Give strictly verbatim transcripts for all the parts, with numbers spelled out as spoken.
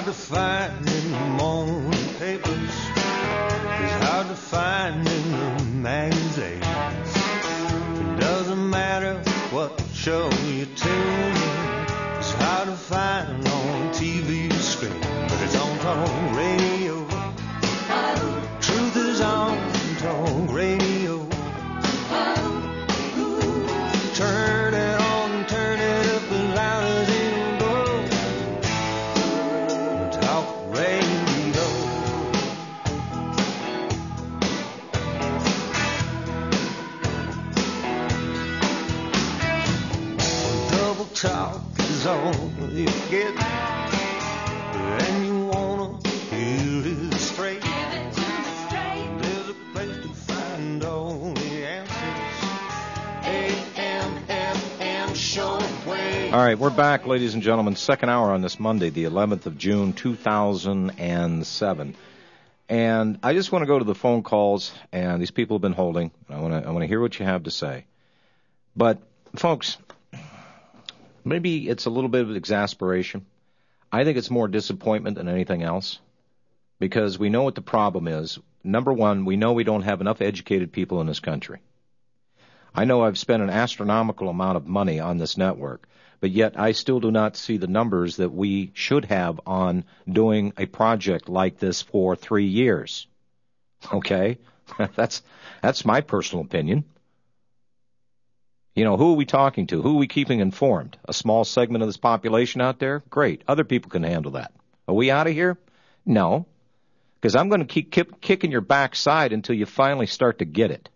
to find in the morning papers. It's hard to find in the magazines. It doesn't matter what show you tune in. It's hard to find on T V screen, but it's on talk radio. Truth is on talk radio. Turn it on, turn it up as loud as it'll go. Talk radio. Double talk is all you get, and you wanna hear it straight. There's a place to find all the answers. A M F M Shortwave. All right, we're back, ladies and gentlemen. Second hour on this Monday, the eleventh of June, two thousand seven. And I just want to go to the phone calls, and these people have been holding. I want to I want to hear what you have to say. But, folks, maybe it's a little bit of exasperation. I think it's more disappointment than anything else, because we know what the problem is. Number one, we know we don't have enough educated people in this country. I know I've spent an astronomical amount of money on this network, but yet I still do not see the numbers that we should have on doing a project like this for three years. Okay? that's that's my personal opinion. You know, who are we talking to? Who are we keeping informed? A small segment of this population out there? Great. Other people can handle that. Are we out of here? No. Because I'm going to keep, keep kicking your backside until you finally start to get it.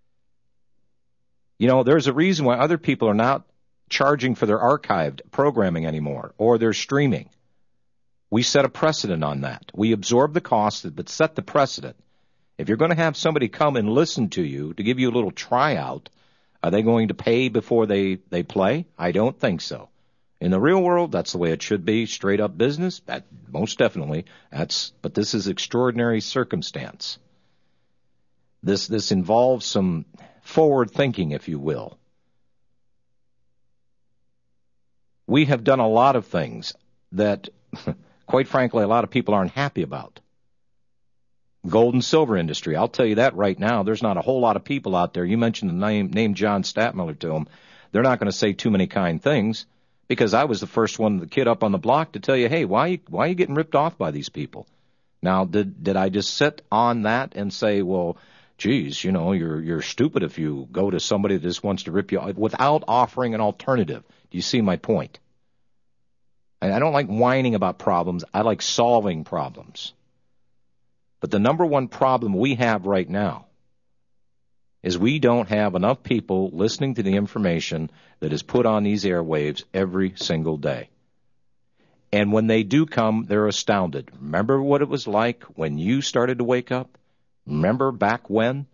You know, there's a reason why other people are not charging for their archived programming anymore, or their streaming. We set a precedent on that. We absorb the cost, but set the precedent. If you're going to have somebody come and listen to you to give you a little tryout, are they going to pay before they, they play? I don't think so. In the real world, that's the way it should be. Straight up business, that, most definitely. That's, but this is extraordinary circumstance. This this involves some forward thinking, if you will. We have done a lot of things that, quite frankly, a lot of people aren't happy about. Gold and silver industry, I'll tell you that right now. There's not a whole lot of people out there. You mentioned the name, name John Statmiller to them. They're not going to say too many kind things, because I was the first one, the kid up on the block, to tell you, hey, why are you, why are you getting ripped off by these people? Now, did did I just sit on that and say, well, geez, you know, you're you're stupid if you go to somebody that just wants to rip you off without offering an alternative? Do you see my point? I, I don't like whining about problems. I like solving problems. But the number one problem we have right now is we don't have enough people listening to the information that is put on these airwaves every single day. And when they do come, they're astounded. Remember what it was like when you started to wake up? Remember back when?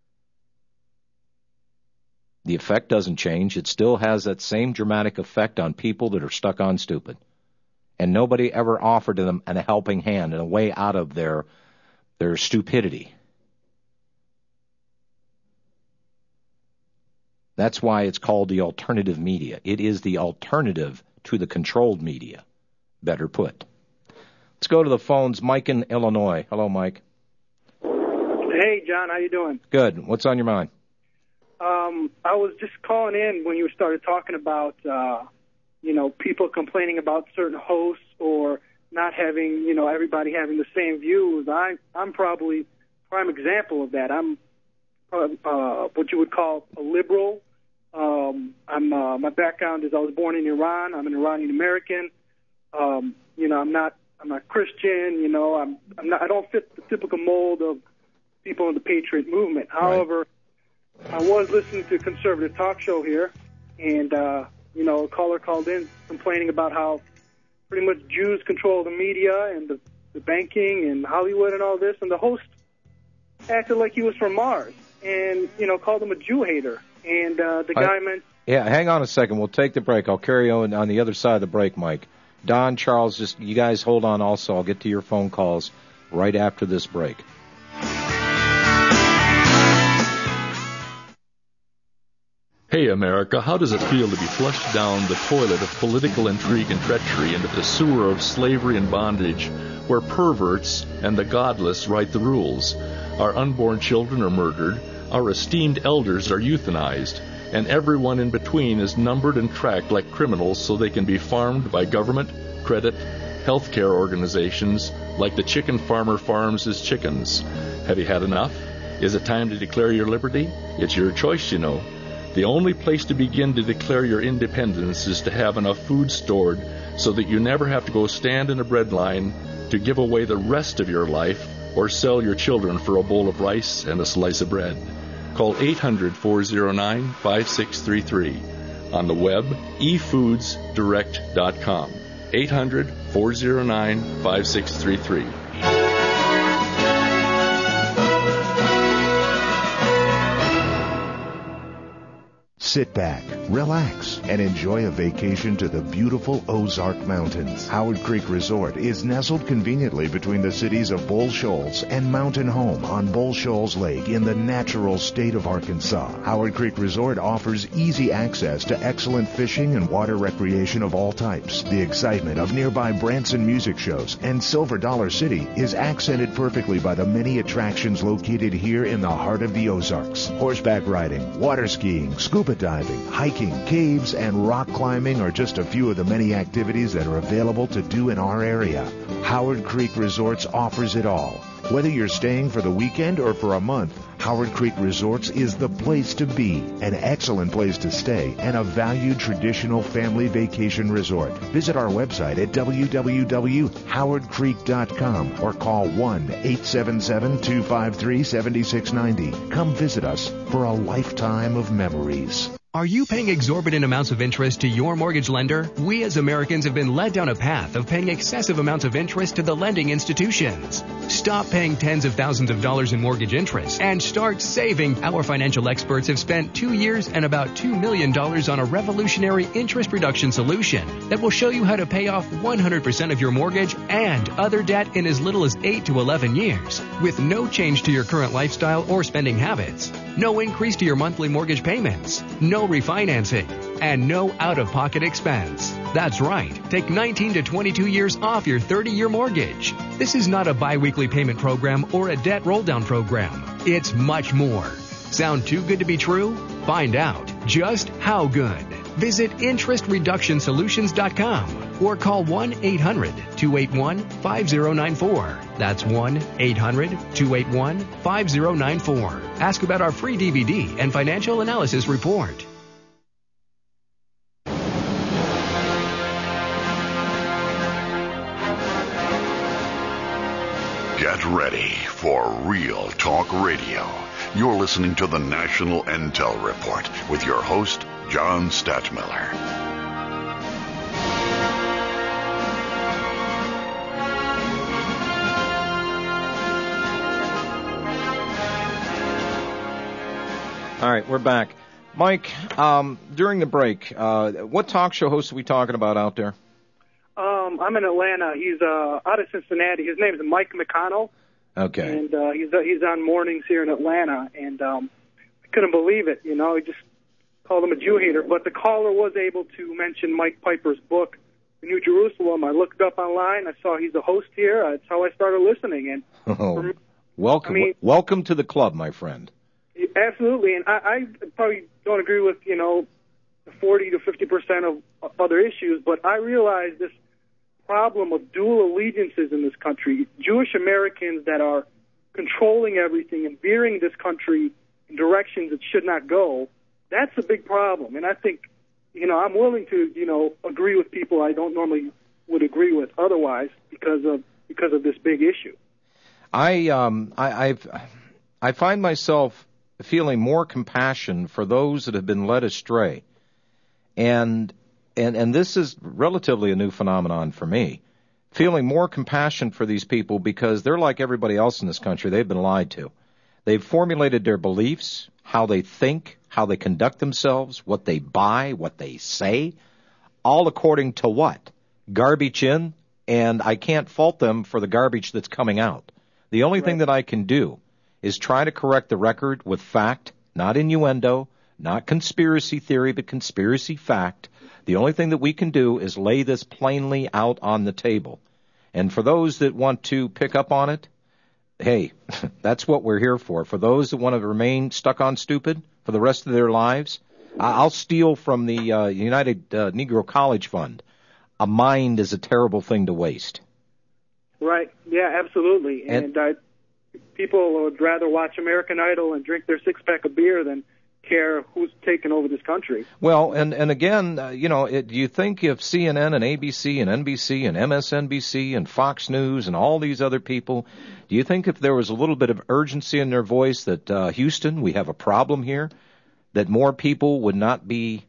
The effect doesn't change. It still has that same dramatic effect on people that are stuck on stupid. And nobody ever offered them a helping hand and a way out of their their stupidity. That's why it's called the alternative media. It is the alternative to the controlled media, better put. Let's go to the phones. Mike in Illinois. Hello, Mike. Hey, John, how you doing? Good. What's on your mind? Um, I was just calling in when you started talking about, uh, you know, people complaining about certain hosts or not having, you know, everybody having the same views. I, I'm probably prime example of that. I'm uh, uh, what you would call a liberal. Um, I'm uh, my background is I was born in Iran. I'm an Iranian American. Um, you know, I'm not I'm not Christian. You know, I'm I'm not I don't fit the typical mold of people in the Patriot movement. However, right. I was listening to a conservative talk show here, and uh, you know, a caller called in complaining about how pretty much Jews control the media and the, the banking and Hollywood and all this, and the host acted like he was from Mars and, you know, called him a Jew hater. And uh, the guy I, meant... Yeah, hang on a second. We'll take the break. I'll carry on on the other side of the break, Mike. Don, Charles, just you guys hold on also. I'll get to your phone calls right after this break. Hey, America, how does it feel to be flushed down the toilet of political intrigue and treachery into the sewer of slavery and bondage, where perverts and the godless write the rules? Our unborn children are murdered, our esteemed elders are euthanized, and everyone in between is numbered and tracked like criminals so they can be farmed by government, credit, healthcare organizations like the chicken farmer farms his chickens. Have you had enough? Is it time to declare your liberty? It's your choice, you know. The only place to begin to declare your independence is to have enough food stored so that you never have to go stand in a bread line to give away the rest of your life or sell your children for a bowl of rice and a slice of bread. Call eight hundred, four oh nine, five six three three. On the web, e foods direct dot com. eight hundred, four oh nine, five six three three. Sit back, relax, and enjoy a vacation to the beautiful Ozark Mountains. Howard Creek Resort is nestled conveniently between the cities of Bull Shoals and Mountain Home on Bull Shoals Lake in the natural state of Arkansas. Howard Creek Resort offers easy access to excellent fishing and water recreation of all types. The excitement of nearby Branson music shows and Silver Dollar City is accented perfectly by the many attractions located here in the heart of the Ozarks. Horseback riding, water skiing, scuba diving, hiking, caves, and rock climbing are just a few of the many activities that are available to do in our area. Howard Creek Resorts offers it all. Whether you're staying for the weekend or for a month, Howard Creek Resorts is the place to be, an excellent place to stay, and a valued traditional family vacation resort. Visit our website at w w w dot howard creek dot com or call one eight seven seven, two five three, seven six nine zero. Come visit us for a lifetime of memories. Are you paying exorbitant amounts of interest to your mortgage lender? We as Americans have been led down a path of paying excessive amounts of interest to the lending institutions. Stop paying tens of thousands of dollars in mortgage interest and start saving. Our financial experts have spent two years and about two million dollars on a revolutionary interest reduction solution that will show you how to pay off one hundred percent of your mortgage and other debt in as little as eight to eleven years with no change to your current lifestyle or spending habits. No increase to your monthly mortgage payments. No refinancing. And no out-of-pocket expense. That's right. Take nineteen to twenty-two years off your thirty-year mortgage. This is not a biweekly payment program or a debt roll-down program. It's much more. Sound too good to be true? Find out just how good. Visit interest reduction solutions dot com or call one eight hundred, two eight one, five zero nine four. That's one eight hundred, two eight one, five zero nine four. Ask about our free D V D and financial analysis report. Get ready for Real Talk Radio. You're listening to the National Intel Report with your host, John Stadtmiller. All right, we're back. Mike, um, during the break, uh, what talk show host are we talking about out there? Um, I'm in Atlanta. He's uh, out of Cincinnati. His name is Mike McConnell. Okay. And uh, he's uh, he's on mornings here in Atlanta, and um, I couldn't believe it. You know, he just called him a Jew hater. But the caller was able to mention Mike Piper's book, The New Jerusalem. I looked up online. I saw he's a host here. That's how I started listening. And oh, for, welcome, I mean, welcome to the club, my friend. Absolutely, and I, I probably don't agree with you know forty to fifty percent of other issues, but I realize this problem of dual allegiances in this country, Jewish Americans that are controlling everything and veering this country in directions it should not go, that's a big problem. And I think, you know, I'm willing to, you know, agree with people I don't normally would agree with otherwise because of because of this big issue. I um I I've I find myself feeling more compassion for those that have been led astray. And And, and this is relatively a new phenomenon for me, feeling more compassion for these people because they're like everybody else in this country. They've been lied to. They've formulated their beliefs, how they think, how they conduct themselves, what they buy, what they say, all according to what? Garbage in, and I can't fault them for the garbage that's coming out. The only right. thing that I can do is try to correct the record with fact, not innuendo, not conspiracy theory, but conspiracy fact. The only thing that we can do is lay this plainly out on the table. And for those that want to pick up on it, hey, that's what we're here for. For those that want to remain stuck on stupid for the rest of their lives, I'll steal from the uh, United uh, Negro College Fund. A mind is a terrible thing to waste. Right. Yeah, absolutely. And, and uh, people would rather watch American Idol and drink their six-pack of beer than care who's taking over this country. Well, and, and again, uh, you know, it, do you think if C N N and A B C and N B C and M S N B C and Fox News and all these other people, do you think if there was a little bit of urgency in their voice that, uh, Houston, we have a problem here, that more people would not be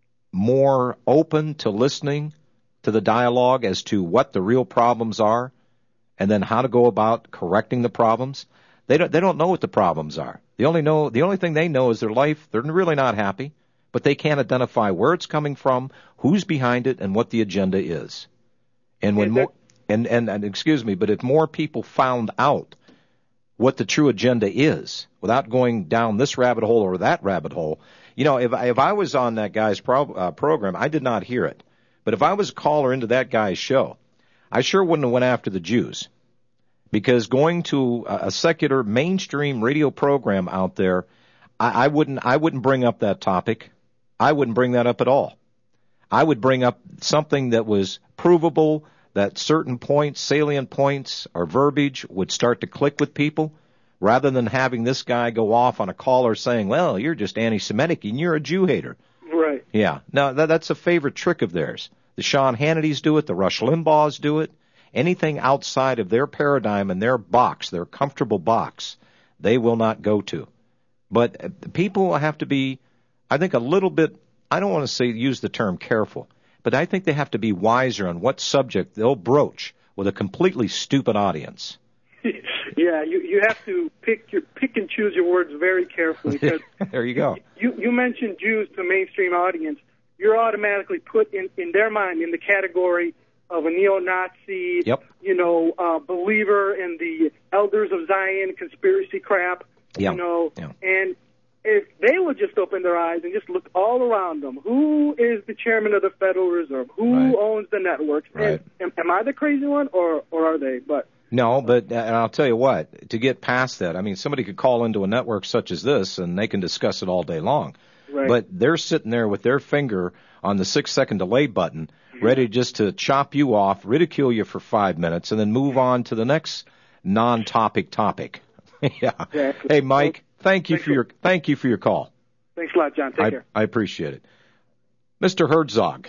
more open to listening to the dialogue as to what the real problems are and then how to go about correcting the problems? They don't, they don't know what the problems are. The only know, the only thing they know is their life. They're really not happy, but they can't identify where it's coming from, who's behind it, and what the agenda is. And when more, and, and, and excuse me, but if more people found out what the true agenda is, without going down this rabbit hole or that rabbit hole, you know, if if I was on that guy's pro, uh, program, I did not hear it, but if I was a caller into that guy's show, I sure wouldn't have went after the Jews. Because going to a secular mainstream radio program out there, I, I wouldn't I wouldn't bring up that topic. I wouldn't bring that up at all. I would bring up something that was provable, that certain points, salient points or verbiage would start to click with people, rather than having this guy go off on a caller saying, well, you're just anti-Semitic and you're a Jew hater. Right. Yeah. Now, that, that's a favorite trick of theirs. The Sean Hannitys do it. The Rush Limbaughs do it. Anything outside of their paradigm and their box, their comfortable box, they will not go to. But people have to be, I think, a little bit, I don't want to say use the term careful, but I think they have to be wiser on what subject they'll broach with a completely stupid audience. Yeah, you you have to pick your pick and choose your words very carefully. Because there you go. You you mentioned Jews to mainstream audience. You're automatically put in, in their mind in the category of a neo-Nazi, yep. you know, uh, believer in the Elders of Zion conspiracy crap, yep. you know, yep. and if they would just open their eyes and just look all around them, who is the chairman of the Federal Reserve? Who right. owns the networks? Right. And, am, am I the crazy one, or, or are they? But No, but uh, and I'll tell you what, to get past that, I mean, somebody could call into a network such as this, and they can discuss it all day long. Right. But they're sitting there with their finger on the six-second delay button, ready just to chop you off, ridicule you for five minutes, and then move on to the next non-topic topic. yeah. Exactly. Hey, Mike, thank you Thanks for your thank you for your call. Thanks a lot, John. Take I, care. I appreciate it. Mister Herzog.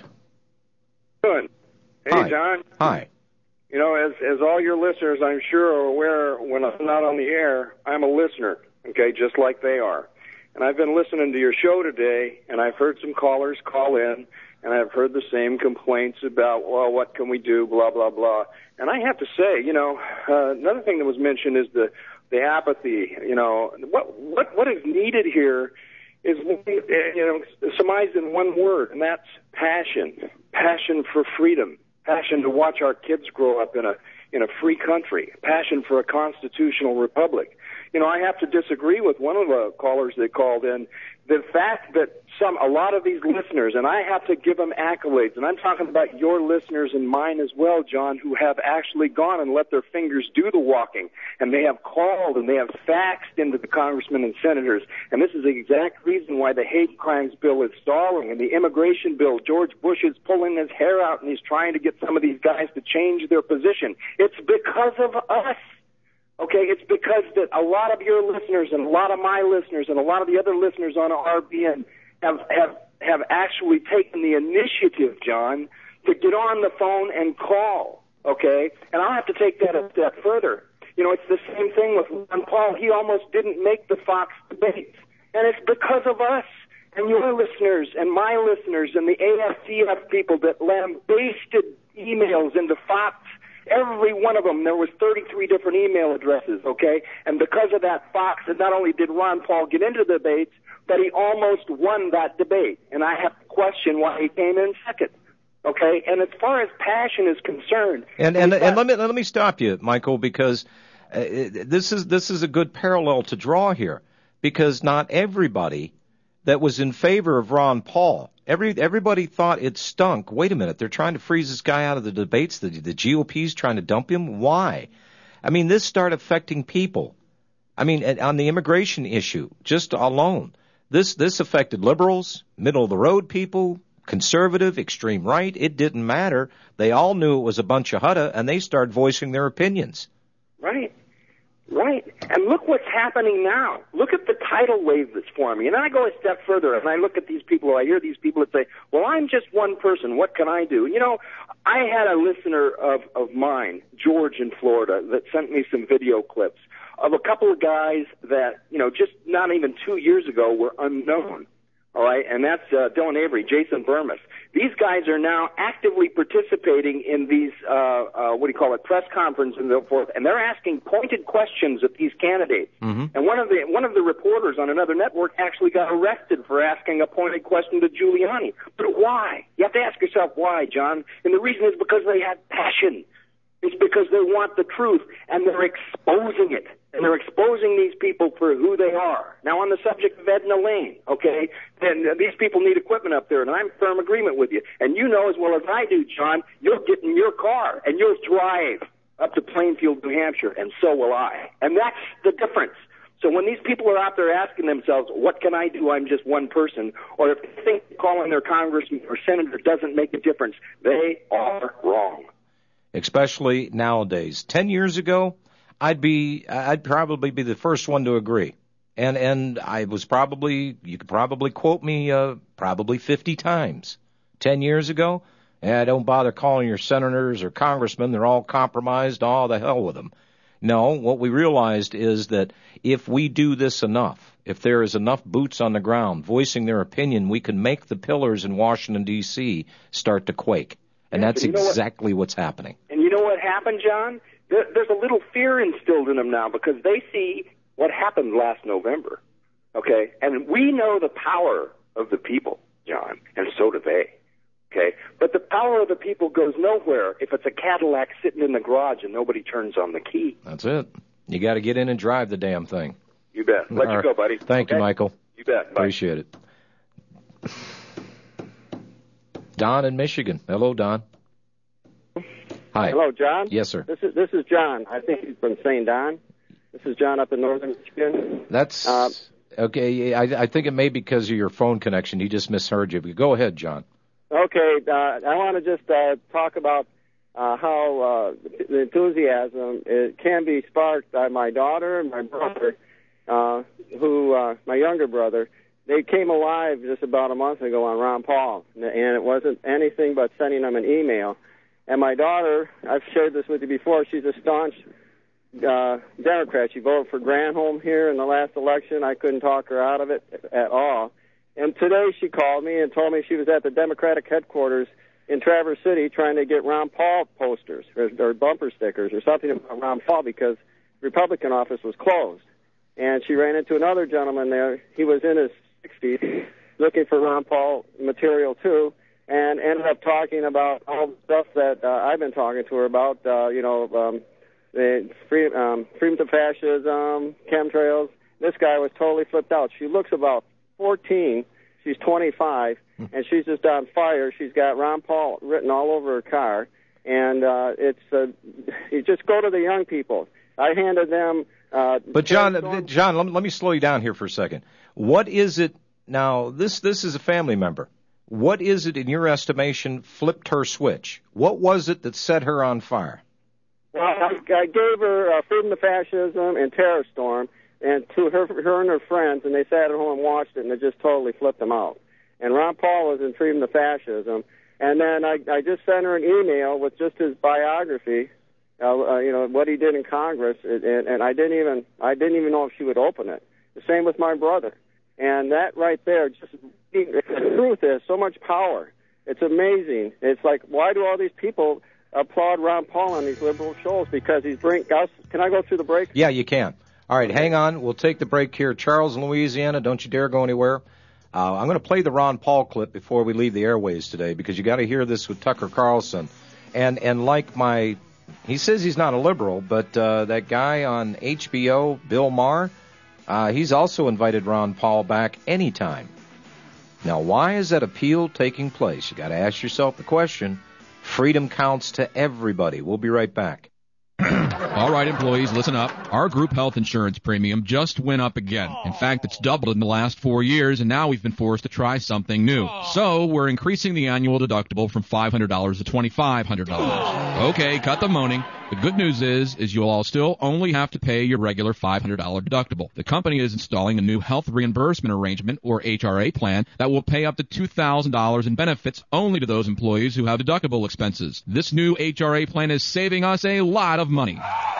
Good. Hey, Hi. John. Hi. You know, as as all your listeners, I'm sure, are aware, when I'm not on the air, I'm a listener, okay, just like they are. And I've been listening to your show today, and I've heard some callers call in, and I've heard the same complaints about, well, what can we do, blah, blah, blah. And I have to say, you know, uh, another thing that was mentioned is the the apathy. You know, what what what is needed here is, you know, surmised in one word, and that's passion. Passion for freedom. Passion to watch our kids grow up in a in a free country. Passion for a constitutional republic. You know, I have to disagree with one of the callers that called in. The fact that some, a lot of these listeners, and I have to give them accolades, and I'm talking about your listeners and mine as well, John, who have actually gone and let their fingers do the walking, and they have called and they have faxed into the congressmen and senators, and this is the exact reason why the hate crimes bill is stalling, and the immigration bill, George Bush is pulling his hair out, and he's trying to get some of these guys to change their position. It's because of us. Okay, it's because that a lot of your listeners and a lot of my listeners and a lot of the other listeners on R B N have have have actually taken the initiative, John, to get on the phone and call. Okay, and I'll have to take that a step further. You know, it's the same thing with Ron Paul. He almost didn't make the Fox debates, and it's because of us and your listeners and my listeners and the A F C F people that lambasted emails into Fox. Every one of them, there was thirty-three different email addresses, okay? And because of that, Fox, and not only did Ron Paul get into the debates, but he almost won that debate. And I have to question why he came in second, okay? And as far as passion is concerned... And and, and let me let me stop you, Michael, because uh, this is this is a good parallel to draw here, because not everybody that was in favor of Ron Paul. Every everybody thought it stunk. Wait a minute, they're trying to freeze this guy out of the debates. The, the G O P's trying to dump him. Why? I mean, this started affecting people. I mean, on the immigration issue, just alone, this this affected liberals, middle of the road people, conservative, extreme right. It didn't matter. They all knew it was a bunch of hutta, and they started voicing their opinions. Right. Right. And look what's happening now. Look at the tidal wave that's forming. And then I go a step further, and I look at these people, I hear these people that say, well, I'm just one person. What can I do? You know, I had a listener of, of mine, George in Florida, that sent me some video clips of a couple of guys that, you know, just not even two years ago were unknown. All right, and that's uh, Dylan Avery, Jason Burmis. These guys are now actively participating in these, uh, uh, what do you call it, press conferences and so forth, and they're asking pointed questions of these candidates. Mm-hmm. And one of the one of the reporters on another network actually got arrested for asking a pointed question to Giuliani. But why? You have to ask yourself why, John. And the reason is because they have passion. It's because they want the truth, and they're exposing it. And they're exposing these people for who they are. Now, on the subject of Edna Lane, okay, then these people need equipment up there, and I'm in firm agreement with you. And you know as well as I do, John, you'll get in your car, and you'll drive up to Plainfield, New Hampshire, and so will I. And that's the difference. So when these people are out there asking themselves, what can I do? I'm just one person. Or if they think calling their congressman or senator doesn't make a difference, they are wrong. Especially nowadays. Ten years ago, I'd be, I'd probably be the first one to agree. And, and I was probably, you could probably quote me, uh, probably fifty times. Ten years ago, yeah, don't bother calling your senators or congressmen. They're all compromised. All the hell with them. No, what we realized is that if we do this enough, if there is enough boots on the ground voicing their opinion, we can make the pillars in Washington, D C start to quake. And yes, that's and you know exactly what, what's happening. And you know what happened, John? There, there's a little fear instilled in them now because they see what happened last November, okay? And we know the power of the people, John, and so do they, okay? But the power of the people goes nowhere if it's a Cadillac sitting in the garage and nobody turns on the key. That's it. You got to get in and drive the damn thing. You bet. Let All you go, right. buddy. Thank okay? you, Michael. You bet. Bye. Appreciate it. Don in Michigan. Hello, Don. Hi. Hello, John. Yes, sir. This is this is John. I think he's from Saint Don. This is John up in northern Michigan. That's uh, okay. I, I think it may be because of your phone connection. He just misheard you. But go ahead, John. Okay. Uh, I want to just uh, talk about uh, how uh, the enthusiasm it can be sparked by my daughter and my brother, uh, who uh, my younger brother. They came alive just about a month ago on Ron Paul, and it wasn't anything but sending them an email. And my daughter, I've shared this with you before, she's a staunch uh, Democrat. She voted for Granholm here in the last election. I couldn't talk her out of it at all. And today she called me and told me she was at the Democratic headquarters in Traverse City trying to get Ron Paul posters or, or bumper stickers or something about Ron Paul because the Republican office was closed. And she ran into another gentleman there. He was in his sixties looking for Ron Paul material, too, and ended up talking about all the stuff that uh, I've been talking to her about, uh, you know, um, the free, um, freedom to fascism, chemtrails. This guy was totally flipped out. She looks about fourteen. She's twenty-five, and she's just on fire. She's got Ron Paul written all over her car, and uh, it's uh, you just go to the young people. I handed them. Uh, but John, John, let me, let me slow you down here for a second. What is it now? This this is a family member. What is it in your estimation flipped her switch? What was it that set her on fire? Well, I, I gave her uh, Freedom to Fascism and Terror Storm, and to her, her and her friends, and they sat at home and watched it, and it just totally flipped them out. And Ron Paul was in Freedom to Fascism, and then I, I just sent her an email with just his biography. Uh, uh, you know what he did in Congress, and, and I didn't even I didn't even know if she would open it. The same with my brother, and that right there, just the truth is so much power. It's amazing. It's like, why do all these people applaud Ron Paul on these liberal shows? Because he's bring us. Can I go through the break? Yeah, you can. All right, hang on. We'll take the break here. Charles in Louisiana, don't you dare go anywhere. Uh, I'm going to play the Ron Paul clip before we leave the airways today because you got to hear this with Tucker Carlson, and and like my. He says he's not a liberal, but uh, that guy on H B O, Bill Maher, uh, he's also invited Ron Paul back anytime. Now, why is that appeal taking place? You got to ask yourself the question. Freedom counts to everybody. We'll be right back. All right, employees, listen up. Our group health insurance premium just went up again. In fact, it's doubled in the last four years, and now we've been forced to try something new. So we're increasing the annual deductible from five hundred dollars to twenty-five hundred dollars. Okay, cut the moaning. The good news is, is you'll all still only have to pay your regular five hundred dollars deductible. The company is installing a new health reimbursement arrangement, or H R A plan, that will pay up to two thousand dollars in benefits only to those employees who have deductible expenses. This new H R A plan is saving us a lot of money.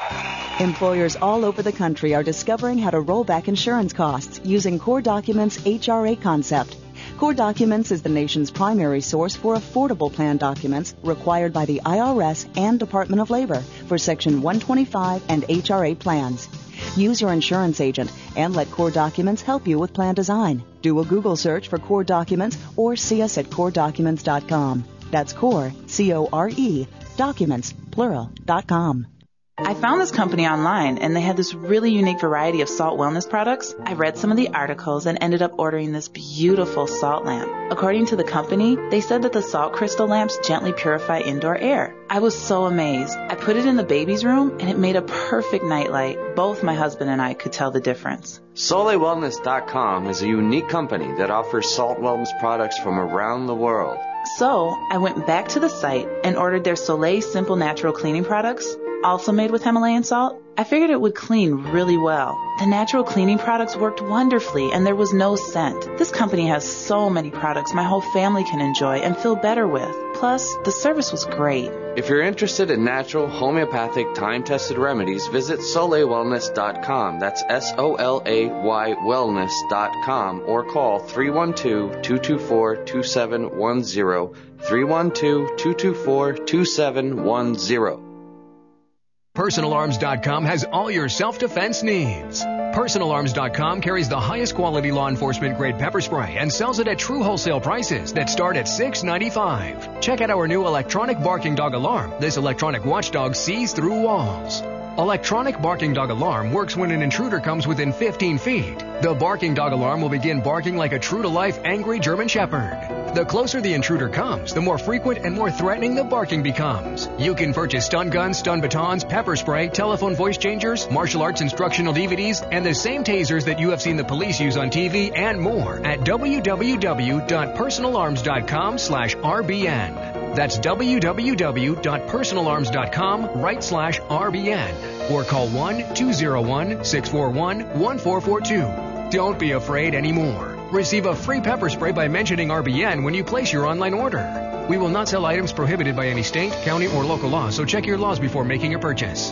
Employers all over the country are discovering how to roll back insurance costs using Core Documents' H R A concept. Core Documents is the nation's primary source for affordable plan documents required by the I R S and Department of Labor for Section one twenty-five and H R A plans. Use your insurance agent and let Core Documents help you with plan design. Do a Google search for Core Documents or see us at core documents dot com. That's Core, C O R E, documents, plural, dot com. I found this company online, and they had this really unique variety of salt wellness products. I read some of the articles and ended up ordering this beautiful salt lamp. According to the company, they said that the salt crystal lamps gently purify indoor air. I was so amazed. I put it in the baby's room, and it made a perfect nightlight. Both my husband and I could tell the difference. Soleil Wellness dot com is a unique company that offers salt wellness products from around the world. So I went back to the site and ordered their Soleil Simple Natural Cleaning products, also made with Himalayan salt. I figured it would clean really well. The natural cleaning products worked wonderfully, and there was no scent. This company has so many products my whole family can enjoy and feel better with. Plus, the service was great. If you're interested in natural, homeopathic, time-tested remedies, visit Soleil Wellness dot com. That's S O L A Y Wellness dot com, or call three one two, two two four, two seven one zero, three one two, two two four, two seven one zero. Personal Arms dot com has all your self-defense needs. Personal Arms dot com carries the highest quality law enforcement grade pepper spray and sells it at true wholesale prices that start at six ninety-five. Check out our new electronic barking dog alarm. This electronic watchdog sees through walls. Electronic barking dog alarm works when an intruder comes within fifteen feet. The barking dog alarm will begin barking like a true-to-life angry German Shepherd. The closer the intruder comes, the more frequent and more threatening the barking becomes. You can purchase stun guns, stun batons, pepper spray, telephone voice changers, martial arts instructional D V Ds, and the same tasers that you have seen the police use on T V and more at w w w dot personal arms dot com slash R B N. That's w w w dot personal arms dot com right slash R B N. Or call one two zero one, six four one, one four four two. Don't be afraid anymore. Receive a free pepper spray by mentioning R B N when you place your online order. We will not sell items prohibited by any state, county, or local law, so check your laws before making a purchase.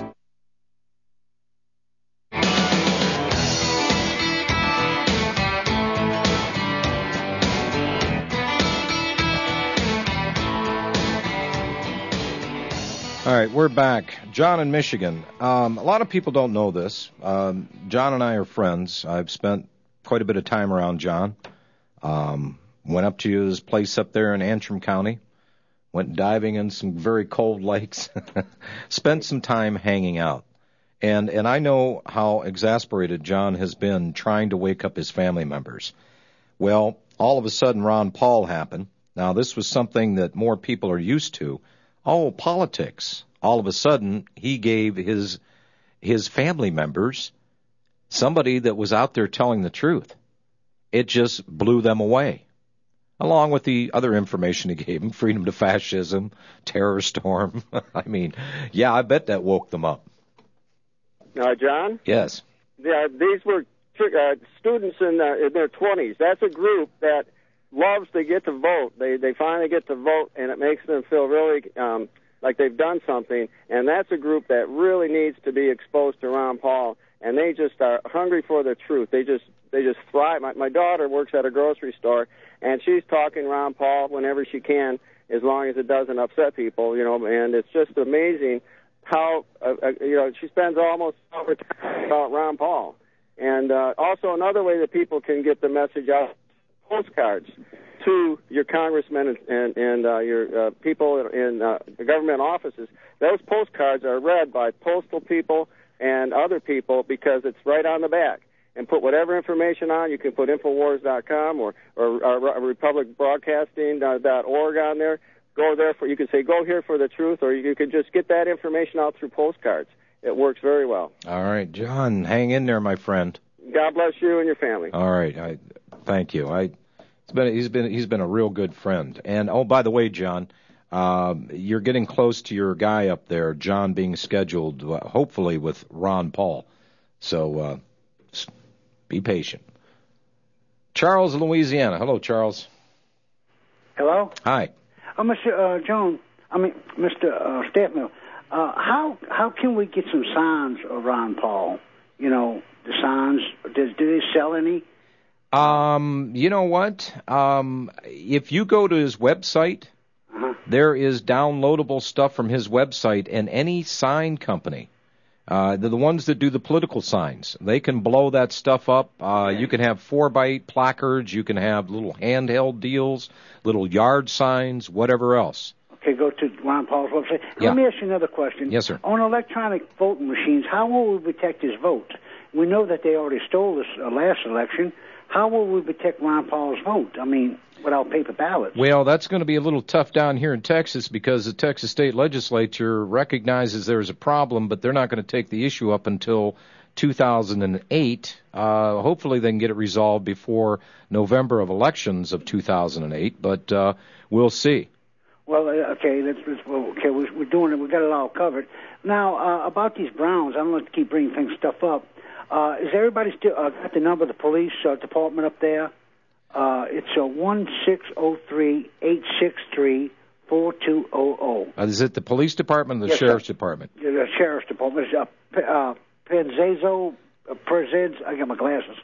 All right, we're back. John in Michigan. Um, a lot of people don't know this. Um, John and I are friends. I've spent quite a bit of time around John. Um, went up to his place up there in Antrim County. Went diving in some very cold lakes. Spent some time hanging out. And and I know how exasperated John has been trying to wake up his family members. Well, all of a sudden Ron Paul happened. Now, this was something that more people are used to. Oh, politics. All of a sudden, he gave his his family members somebody that was out there telling the truth. It just blew them away, along with the other information he gave them, freedom to fascism, terror storm. I mean, yeah, I bet that woke them up. Uh, John? Yes. Yeah, these were uh, students in, uh, in their twenties. That's a group that loves to get to vote. They they finally get to vote, and it makes them feel really um, like they've done something. And that's a group that really needs to be exposed to Ron Paul. And they just are hungry for the truth. They just they just thrive. My, my daughter works at a grocery store, and she's talking Ron Paul whenever she can, as long as it doesn't upset people, you know. And it's just amazing how uh, uh, you know she spends almost all her time about Ron Paul. And uh, also another way that people can get the message out. Postcards to your congressmen and, and, and uh, your uh, people in uh, the government offices. Those postcards are read by postal people and other people because it's right on the back. and put whatever information on. You can put Infowars dot com or, or, or Republic Broadcasting dot org on there. Go there for, you can say, go here for the truth, or you could just get that information out through postcards. It works very well. All right, John, hang in there, my friend. God bless you and your family. All right, I thank you. I he's been he's been he's been a real good friend. And oh, by the way, John, uh, you're getting close to your guy up there, John, being scheduled, uh, hopefully with Ron Paul. So uh, be patient. Charles, Louisiana. Hello, Charles. Hello. Hi. Uh, Mister Uh, Jones, I mean, Mister Uh, Stepmiller, uh, how how can we get some signs of Ron Paul? You know, the signs. Does do they sell any? Um, you know what? Um, if you go to his website, uh-huh. there is downloadable stuff from his website, and any sign company, uh, they're the ones that do the political signs. They can blow that stuff up. Uh, okay. You can have four by eight placards. You can have little handheld deals, little yard signs, whatever else. Okay, go to Ron Paul's website. Yeah. Let me ask you another question. Yes, sir. On electronic voting machines, how will we protect his vote? We know that they already stole this uh, last election. How will we protect Ron Paul's vote? I mean, without paper ballots. Well, that's going to be a little tough down here in Texas because the Texas State Legislature recognizes there's a problem, but they're not going to take the issue up until two thousand eight. Uh, hopefully they can get it resolved before November of elections of two thousand eight, but uh, we'll see. Well, okay, let's, let's well, okay, we're, we're doing it. We got it all covered. Now, uh, about these Browns, I don't like to keep bringing things stuff up. Uh, is everybody still uh, got the number of the police uh, department up there? Uh, it's a one six zero three eight six three four two zero zero. Uh, is it the police department or the yes, sheriff's sir. department? The sheriff's department. It's uh, uh, Penzezo, uh, Perzenz, I got my glasses.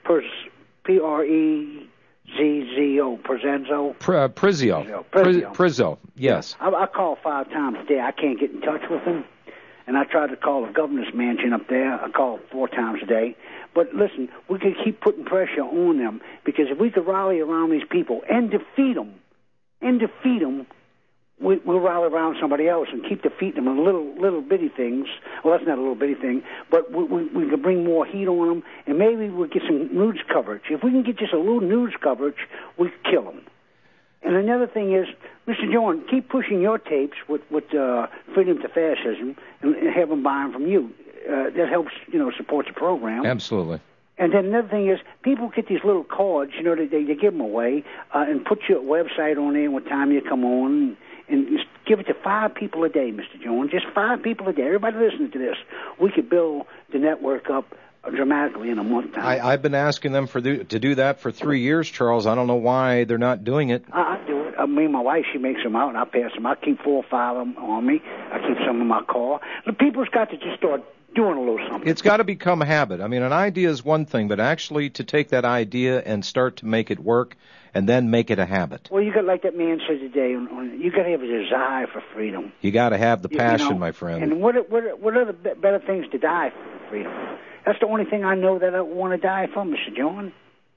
P R E Z Z O, Perzenzo. Pr- uh, Prizio. Prizio. Prizio, yes. I, I call five times a day. I can't get in touch with him. And I tried to call the governor's mansion up there. I call four times a day. But listen, we could keep putting pressure on them, because if we could rally around these people and defeat them, and defeat them, we, we'll rally around somebody else and keep defeating them in little little bitty things. Well, that's not a little bitty thing, but we, we, we could bring more heat on them, and maybe we'll get some news coverage. If we can get just a little news coverage, we could kill them. And another thing is, Mister Jones, keep pushing your tapes with, with uh, Freedom to Fascism and, and have them buy them from you. Uh, that helps, you know, support the program. Absolutely. And then another thing is, people get these little cards, you know, they, they give them away uh, and put your website on there and what time you come on, and, and just give it to five people a day, Mister Jones. Just five people a day. Everybody listening to this. We could build the network up dramatically in a month time. I, I've been asking them for the, to do that for three years, Charles. I don't know why they're not doing it. I, I do it. I mean, my wife, she makes them out, and I pass them. I keep four or five of them on me. I keep some in my car. The people's got to just start doing a little something. It's got to become a habit. I mean, an idea is one thing, but actually to take that idea and start to make it work and then make it a habit. Well, you got, like that man said today, you got to have a desire for freedom. You got to have the passion, you know, my friend. And what what what are the better things to die for freedom? That's the only thing I know that I want to die for, Mister John.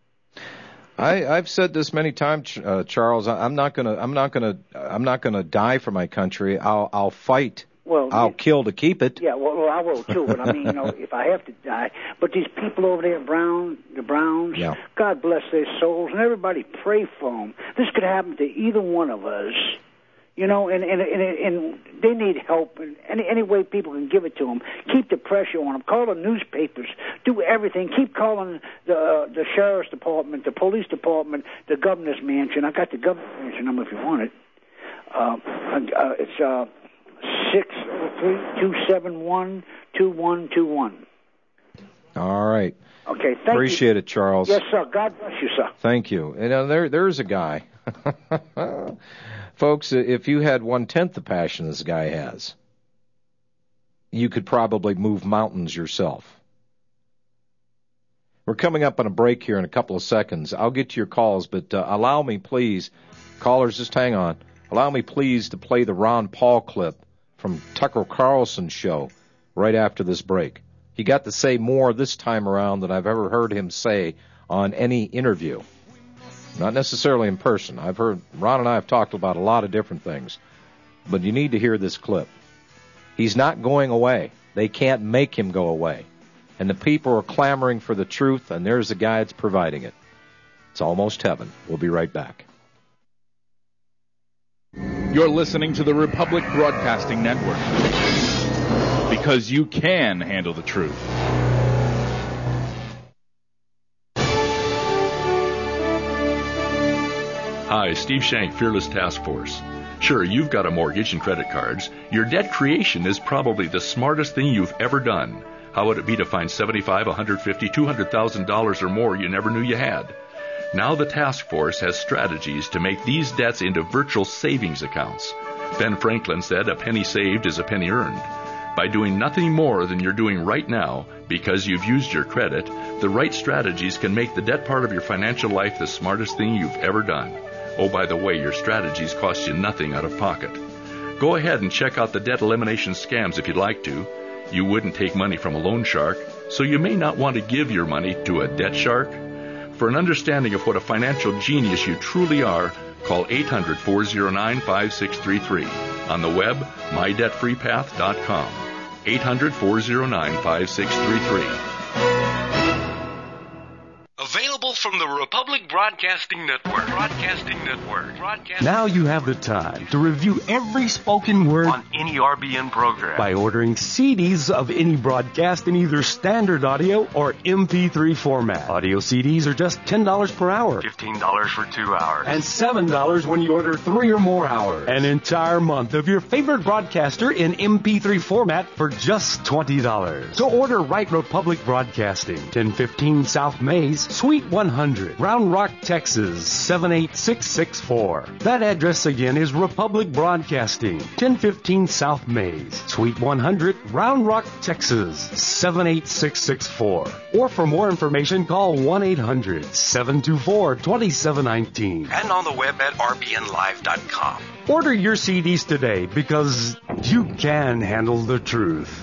I, I've said this many times, uh, Charles. I'm not gonna, I'm not gonna, I'm not gonna die for my country. I'll, I'll fight. Well, I'll yeah, kill to keep it. Yeah, well, well, I will too. But I mean, you know, if I have to die. But these people over there, Brown, the Browns, yeah. God bless their souls, and everybody pray for them. This could happen to either one of us. You know, and and and, and they need help. And any any way people can give it to them. Keep the pressure on them. Call the newspapers. Do everything. Keep calling the uh, the sheriff's department, the police department, the governor's mansion. I got the governor's mansion number if you want it. Uh, uh, it's uh, six zero three two seven one two one two one. All right. Okay. Thank Appreciate you. it, Charles. Yes, sir. God bless you, sir. Thank you. And uh, there there's a guy. Folks, if you had one-tenth the passion this guy has, you could probably move mountains yourself. We're coming up on a break here in a couple of seconds. I'll get to your calls, but uh, allow me, please, callers, just hang on. Allow me, please, to play the Ron Paul clip from Tucker Carlson's show right after this break. He got to say more this time around than I've ever heard him say on any interview. Not necessarily in person. I've heard, Ron and I have talked about a lot of different things. But you need to hear this clip. He's not going away. They can't make him go away. and the people are clamoring for the truth, and there's a guy that's providing it. It's almost heaven. We'll be right back. You're listening to the Republic Broadcasting Network, because you can handle the truth. Hi, Steve Shank, Fearless Task Force. Sure, you've got a mortgage and credit cards. Your debt creation is probably the smartest thing you've ever done. How would it be to find seventy-five, one hundred fifty, two hundred thousand dollars or more you never knew you had? Now the task force has strategies to make these debts into virtual savings accounts. Ben Franklin said a penny saved is a penny earned. By doing nothing more than you're doing right now because you've used your credit, the right strategies can make the debt part of your financial life the smartest thing you've ever done. Oh, by the way, your strategies cost you nothing out of pocket. Go ahead and check out the debt elimination scams if you'd like to. You wouldn't take money from a loan shark, so you may not want to give your money to a debt shark. For an understanding of what a financial genius you truly are, call eight hundred, four oh nine, five six three three. On the web, my debt free path dot com. eight hundred, four oh nine, five six three three. Available from the Republic Broadcasting Network. Broadcasting Network. Broadcasting now you have the time to review every spoken word on any R B N program by ordering C Ds of any broadcast in either standard audio or M P three format. Audio C Ds are just ten dollars per hour. fifteen dollars for two hours. And seven dollars when you order three or more hours. An entire month of your favorite broadcaster in M P three format for just twenty dollars. So order right Republic Broadcasting, ten fifteen South Mays, Suite one hundred, Round Rock, Texas, seven eight six six four. That address again is Republic Broadcasting, ten fifteen South Mays, Suite one hundred, Round Rock, Texas, seven eight six six four. Or for more information, call one eight hundred, seven two four, two seven one nine. And on the web at r b n live dot com. Order your C Ds today because you can handle the truth.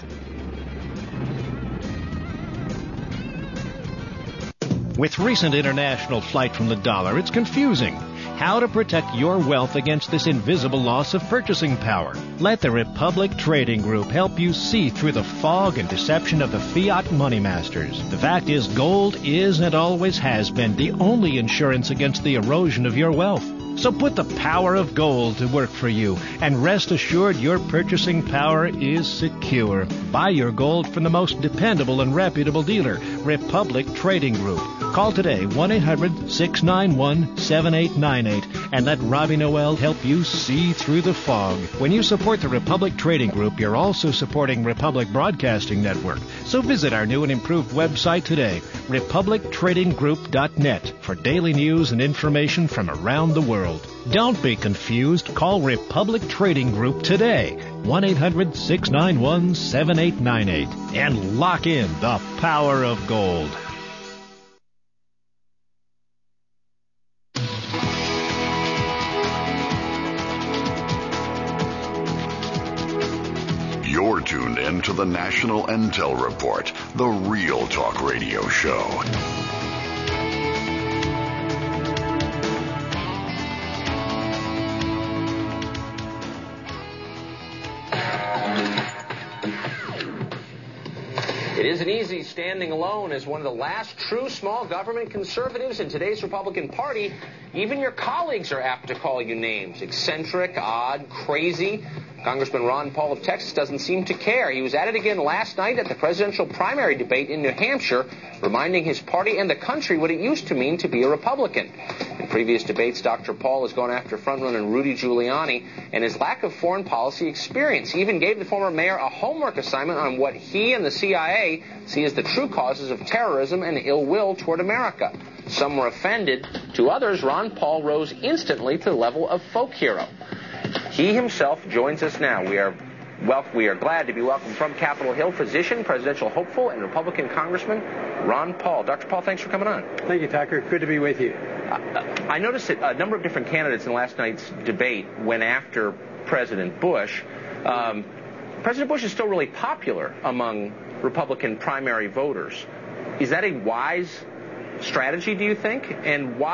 With recent international flight from the dollar, it's confusing how to protect your wealth against this invisible loss of purchasing power. Let the Republic Trading Group help you see through the fog and deception of the fiat money masters. The fact is, gold is and always has been the only insurance against the erosion of your wealth. So put the power of gold to work for you and rest assured your purchasing power is secure. Buy your gold from the most dependable and reputable dealer, Republic Trading Group. Call today, one eight hundred, six nine one, seven eight nine eight, and let Robbie Noel help you see through the fog. When you support the Republic Trading Group, you're also supporting Republic Broadcasting Network. So visit our new and improved website today, republic trading group dot net, for daily news and information from around the world. Don't be confused. Call Republic Trading Group today, one eight hundred, six nine one, seven eight nine eight, and lock in the power of gold. You're tuned in to the National Intel Report, the Real Talk Radio Show. It isn't easy standing alone as one of the last true small government conservatives in today's Republican Party. Even your colleagues are apt to call you names. Eccentric, odd, crazy. Congressman Ron Paul of Texas doesn't seem to care. He was at it again last night at the presidential primary debate in New Hampshire, reminding his party and the country what it used to mean to be a Republican. In previous debates, Doctor Paul has gone after frontrunner Rudy Giuliani and his lack of foreign policy experience. He even gave the former mayor a homework assignment on what he and the C I A see as the true causes of terrorism and ill will toward America. Some were offended. To others, Ron Paul rose instantly to the level of folk hero. He himself joins us now. We are well, we are glad to be welcomed from Capitol Hill, physician, presidential hopeful, and Republican Congressman Ron Paul. Doctor Paul, thanks for coming on. Thank you, Tucker. Good to be with you. Uh, I noticed that a number of different candidates in last night's debate went after President Bush. Um, President Bush is still really popular among Republican primary voters. Is that a wise strategy, do you think? And why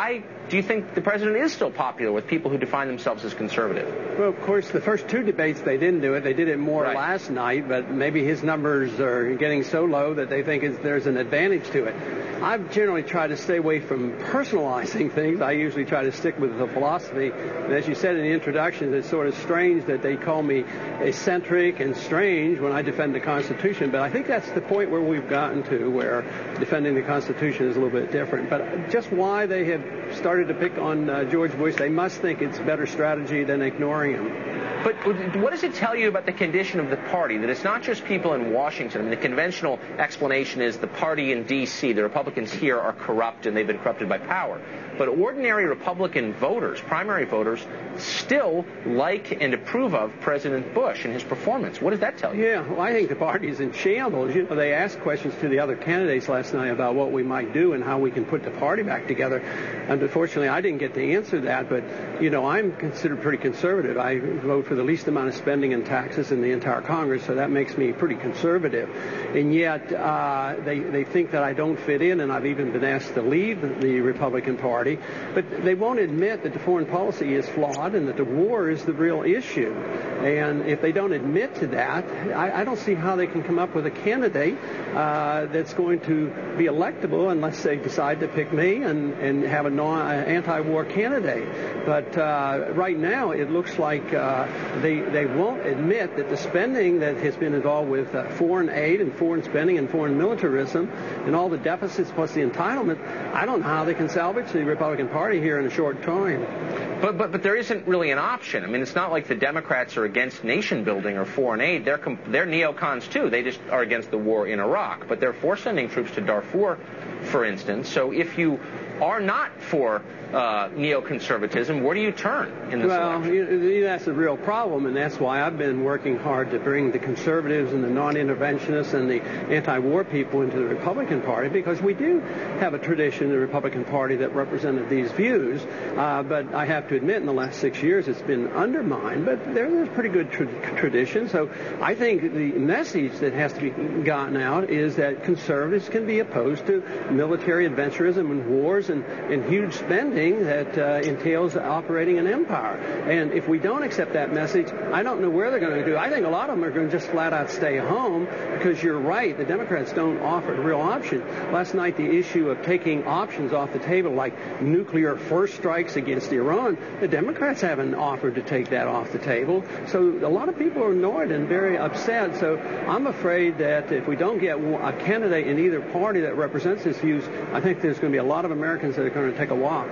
do you think the president is still popular with people who define themselves as conservative? Well, of course, the first two debates, they didn't do it. They did it more Right. last night, but maybe his numbers are getting so low that they think it's, there's an advantage to it. I've generally tried to stay away from personalizing things. I usually try to stick with the philosophy. And as you said in the introduction, it's sort of strange that they call me eccentric and strange when I defend the Constitution. But I think that's the point where we've gotten to, where defending the Constitution is a little bit different. But just why they have started to pick on uh, George Bush, they must think it's better strategy than ignoring him. But what does it tell you about the condition of the party, that it's not just people in Washington? I mean, the conventional explanation is the party in D C, the Republicans here, are corrupt and they've been corrupted by power. But ordinary Republican voters, primary voters, still like and approve of President Bush and his performance. What does that tell you? Yeah, well, I think the party is in shambles. You know, they asked questions to the other candidates last night about what we might do and how we can put the party back together. And unfortunately, I didn't get to answer that. But, you know, I'm considered pretty conservative. I vote for the least amount of spending and taxes in the entire Congress, so that makes me pretty conservative. And yet, uh, they, they think that I don't fit in, and I've even been asked to leave the Republican Party. But they won't admit that the foreign policy is flawed and that the war is the real issue. And if they don't admit to that, I, I don't see how they can come up with a candidate uh, that's going to be electable unless they decide to pick me and, and have a non, uh, anti-war candidate. But uh, right now, it looks like uh, they, they won't admit that the spending that has been involved with uh, foreign aid and foreign spending and foreign militarism and all the deficits plus the entitlement, I don't know how they can salvage the Republican Party here in a short time. But, but but there isn't really an option. I mean, it's not like the Democrats are against nation building or foreign aid. They're comp- they're neocons too. They just are against the war in Iraq. But they're for sending troops to Darfur, for instance. So if you are not for uh, neoconservatism, where do you turn in this well, election? You, that's a real problem, and that's why I've been working hard to bring the conservatives and the non-interventionists and the anti-war people into the Republican Party, because we do have a tradition in the Republican Party that represented these views. Uh, but I have to admit, in the last six years, it's been undermined. But there's a pretty good tra- tradition. So I think the message that has to be gotten out is that conservatives can be opposed to military adventurism and wars and, and huge spending that uh, entails operating an empire. And if we don't accept that message, I don't know where they're going to do. I think a lot of them are going to just flat out stay home, because you're right, the Democrats don't offer a real option. Last night, the issue of taking options off the table, like nuclear first strikes against Iran, the Democrats haven't offered to take that off the table. So a lot of people are annoyed and very upset. So I'm afraid that if we don't get a candidate in either party that represents his views, I think there's going to be a lot of Americans that are going to take a walk.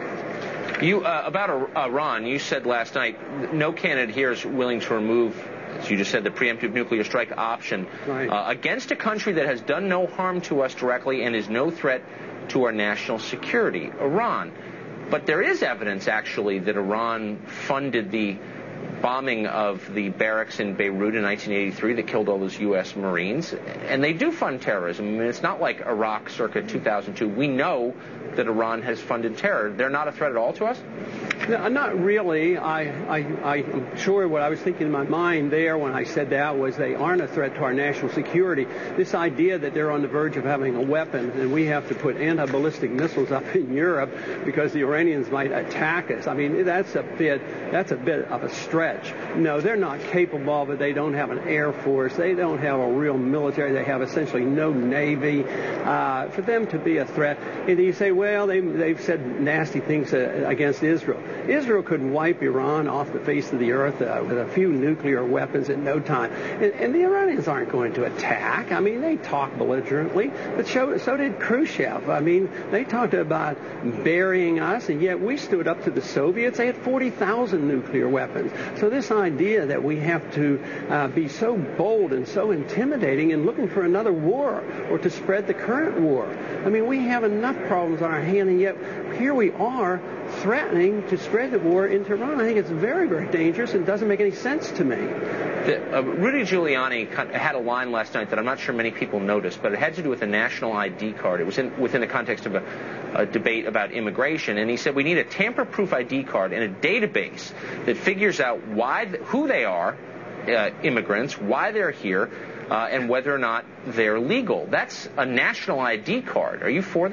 You uh, about Iran, you said last night no candidate here is willing to remove, as you just said, the preemptive nuclear strike option right. uh, against a country that has done no harm to us directly and is no threat to our national security, Iran. But there is evidence, actually, that Iran funded the bombing of the barracks in Beirut in nineteen eighty-three that killed all those U S Marines. And they do fund terrorism. I mean, it's not like Iraq circa two thousand two. We know that Iran has funded terror. They're not a threat at all to us? No, not really. I, I, I'm sure what I was thinking in my mind there when I said that was they aren't a threat to our national security. This idea that they're on the verge of having a weapon and we have to put anti-ballistic missiles up in Europe because the Iranians might attack us. I mean, that's a bit, that's a bit of a stretch. No, they're not capable of it. They don't have an air force. They don't have a real military. They have essentially no navy. Uh, for them to be a threat, and you say, well, they, they've said nasty things uh, against Israel. Israel could wipe Iran off the face of the earth uh, with a few nuclear weapons in no time. And, and the Iranians aren't going to attack. I mean, they talk belligerently, but so, so did Khrushchev. I mean, they talked about burying us, and yet we stood up to the Soviets. They had forty thousand nuclear weapons. So this idea that we have to uh, be so bold and so intimidating and looking for another war or to spread the current war. I mean, we have enough problems on our hand, and yet here we are threatening to spread the war into Iran. I think it's very, very dangerous and doesn't make any sense to me. The, uh, Rudy Giuliani had a line last night that I'm not sure many people noticed, but it had to do with a national I D card. It was in, within the context of a, a debate about immigration, and he said we need a tamper-proof I D card and a database that figures out why, who they are, uh, immigrants, why they're here, uh, and whether or not they're legal. That's a national I D card. Are you for that?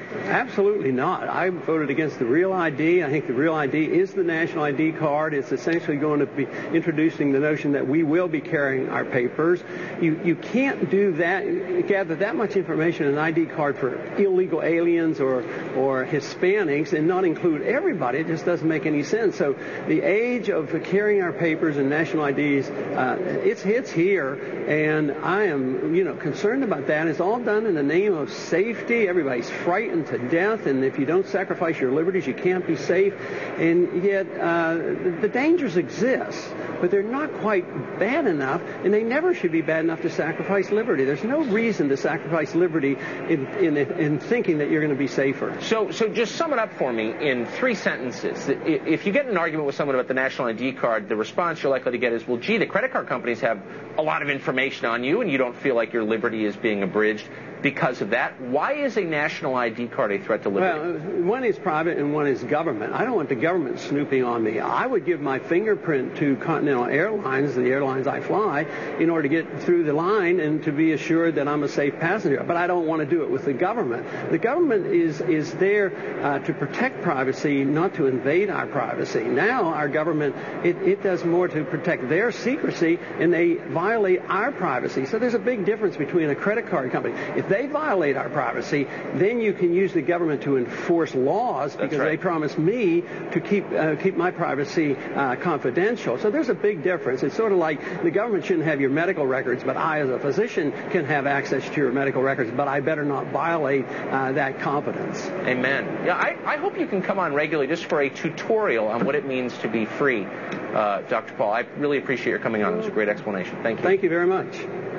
Absolutely not. I voted against the Real I D. I think the Real I D is the national I D card. It's essentially going to be introducing the notion that we will be carrying our papers. You you can't do that, gather that much information in an I D card for illegal aliens or or Hispanics and not include everybody. It just doesn't make any sense. So the age of carrying our papers and national I Ds, uh, it's it's here, and I am you know concerned about that. It's all done in the name of safety. Everybody's frightened to death, and if you don't sacrifice your liberties, you can't be safe. And yet uh, the, the dangers exist, but they're not quite bad enough, and they never should be bad enough to sacrifice liberty. There's no reason to sacrifice liberty in in, in thinking that you're going to be safer. So, so just sum it up for me in three sentences. If you get in an argument with someone about the national I D card, the response you're likely to get is, well, gee, the credit card companies have a lot of information on you, and you don't feel like your liberty is being abridged because of that. Why is a national I D card a threat to liberty? Well, one is private and one is government. I don't want the government snooping on me. I would give my fingerprint to Continental Airlines, the airlines I fly, in order to get through the line and to be assured that I'm a safe passenger. But I don't want to do it with the government. The government is, is there uh, to protect privacy, not to invade our privacy. Now our government, it, it does more to protect their secrecy, and they violate our privacy. So there's a big difference between a credit card company. If they violate our privacy, then you can use the government to enforce laws because right. they promise me to keep uh, keep my privacy uh, confidential. So there's a big difference. It's sort of like the government shouldn't have your medical records, but I, as a physician, can have access to your medical records, but I better not violate uh, that confidence. Amen. Yeah, I, I hope you can come on regularly just for a tutorial on what it means to be free, uh, Doctor Paul. I really appreciate your coming on. It was a great explanation. Thank you. Thank you very much.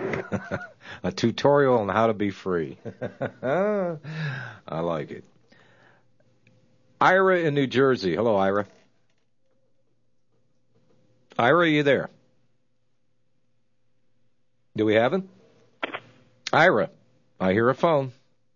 A tutorial on how to be free. I like it. Ira in New Jersey. Hello, Ira. Ira, are you there? Do we have him? Ira, I hear a phone.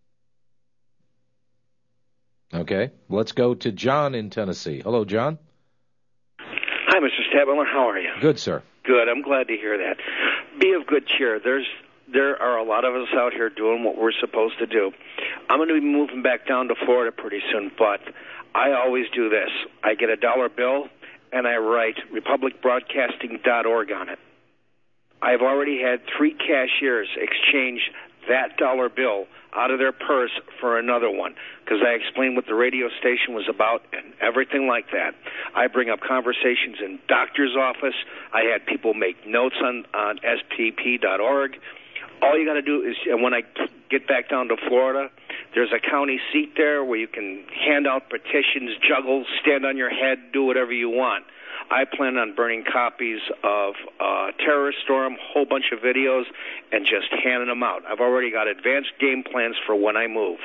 Okay, let's go to John in Tennessee. Hello, John. Hi, Mister Stabler. How are you? Good, sir. Good. I'm glad to hear that. Be of good cheer. There's there are a lot of us out here doing what we're supposed to do. I'm going to be moving back down to Florida pretty soon, but I always do this. I get a dollar bill, and I write republic broadcasting dot org on it. I've already had three cashiers exchange that dollar bill out of their purse for another one because I explained what the radio station was about and everything like that. I bring up conversations in doctor's office. I had people make notes on, on S P P dot org. All you got to do is, and when I get back down to Florida, there's a county seat there where you can hand out petitions, juggle, stand on your head, do whatever you want. I plan on burning copies of uh, Terrorist Storm, whole bunch of videos, and just handing them out. I've already got advanced game plans for when I move.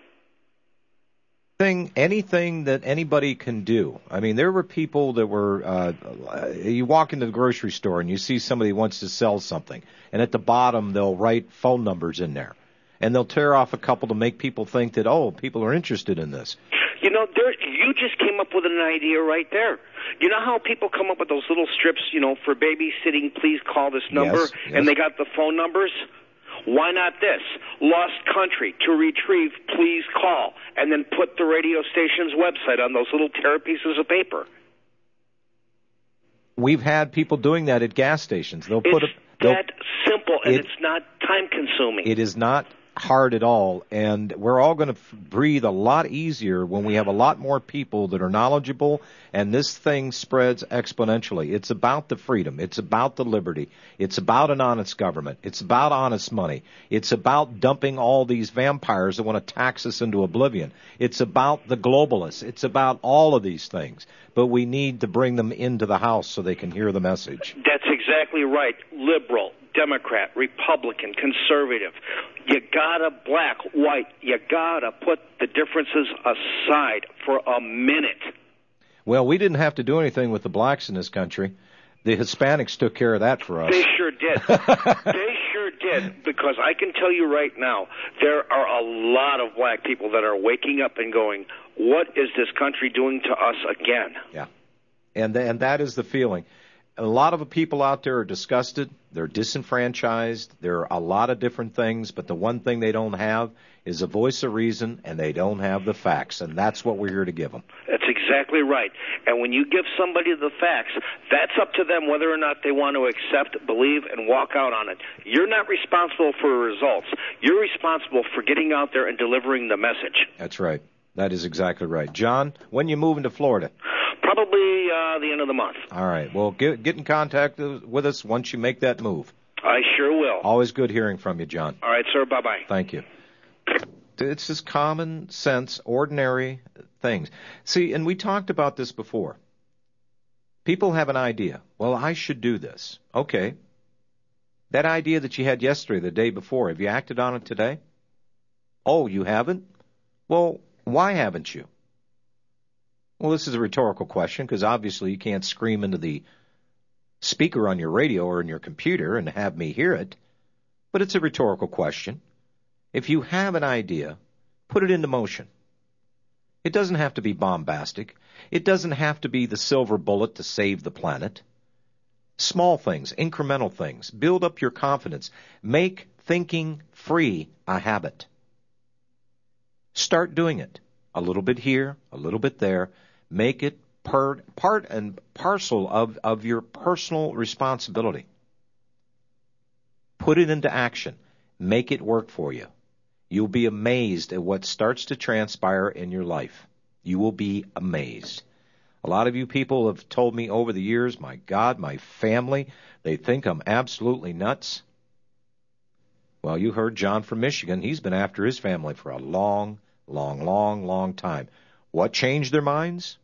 Thing, anything that anybody can do. I mean, there were people that were, uh, you walk into the grocery store and you see somebody who wants to sell something, and at the bottom they'll write phone numbers in there. And they'll tear off a couple to make people think that, oh, people are interested in this. You know, there, you just came up with an idea right there. You know how people come up with those little strips, you know, for babysitting, please call this number, yes, yes. and they got the phone numbers? Why not this? Lost country, to retrieve, please call, and then put the radio station's website on those little tear pieces of paper. We've had people doing that at gas stations. They'll it's put a, they'll, that simple, and it, it's not time-consuming. It is not hard at all, and we're all going to f- breathe a lot easier when we have a lot more people that are knowledgeable, and this thing spreads exponentially. It's about the freedom. It's about the liberty. It's about an honest government. It's about honest money. It's about dumping all these vampires that want to tax us into oblivion. It's about the globalists. It's about all of these things, but we need to bring them into the house so they can hear the message. That's exactly right. Liberal, Democrat, Republican, conservative. You gotta black, white. You gotta put the differences aside for a minute. Well, we didn't have to do anything with the blacks in this country. The Hispanics took care of that for us. They sure did. They sure did, because I can tell you right now, there are a lot of black people that are waking up and going, what is this country doing to us again? Yeah, and th- and that is the feeling. a lot of the people out there are disgusted. They're disenfranchised. There are a lot of different things, but the one thing they don't have is a voice of reason, and they don't have the facts, and that's what we're here to give them. That's exactly right. And when you give somebody the facts, that's up to them whether or not they want to accept, believe, and walk out on it. You're not responsible for results. You're responsible for getting out there and delivering the message. That's right. That is exactly right. John, when you moving to Florida? Probably uh, the end of the month. All right. Well, get, get in contact with us once you make that move. I sure will. Always good hearing from you, John. All right, sir. Bye-bye. Thank you. It's just common sense, ordinary things. See, and we talked about this before. People have an idea. Well, I should do this. Okay. That idea that you had yesterday, the day before, have you acted on it today? Oh, you haven't? Well, why haven't you? Well, this is a rhetorical question because obviously you can't scream into the speaker on your radio or in your computer and have me hear it. But it's a rhetorical question. If you have an idea, put it into motion. It doesn't have to be bombastic. It doesn't have to be the silver bullet to save the planet. Small things, incremental things. Build up your confidence. Make thinking free a habit. Start doing it. A little bit here, a little bit there. Make it per, part and parcel of, of your personal responsibility. Put it into action. Make it work for you. You'll be amazed at what starts to transpire in your life. You will be amazed. A lot of you people have told me over the years, my God, my family, they think I'm absolutely nuts. Well, you heard John from Michigan. He's been after his family for a long, long, long, long time. What changed their minds?